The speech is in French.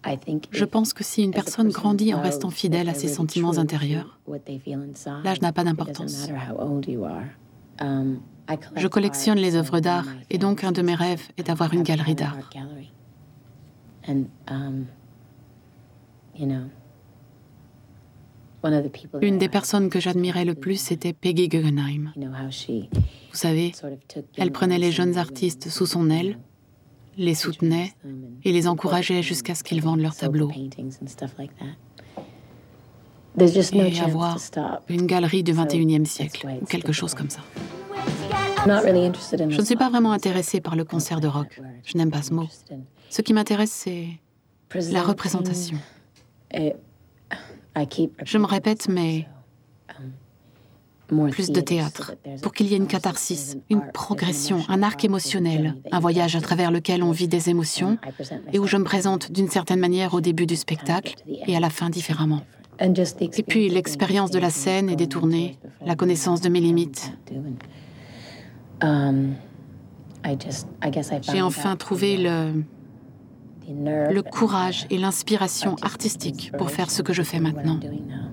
Je pense que si une personne grandit en restant fidèle à ses sentiments intérieurs, l'âge n'a pas d'importance. Je collectionne les œuvres d'art et donc un de mes rêves est d'avoir une galerie d'art. Une des personnes que j'admirais le plus, c'était Peggy Guggenheim. Vous savez, elle prenait les jeunes artistes sous son aile, les soutenait et les encourageait jusqu'à ce qu'ils vendent leurs tableaux. Et avoir une galerie du XXIe siècle, ou quelque chose comme ça. Je ne suis pas vraiment intéressée par le concert de rock. Je n'aime pas ce mot. Ce qui m'intéresse, c'est la représentation. Je me répète, mais plus de théâtre, pour qu'il y ait une catharsis, une progression, un arc émotionnel, un voyage à travers lequel on vit des émotions et où je me présente d'une certaine manière au début du spectacle et à la fin différemment. Et puis l'expérience de la scène et des tournées, la connaissance de mes limites. J'ai enfin trouvé le courage et l'inspiration artistique pour faire ce que je fais maintenant.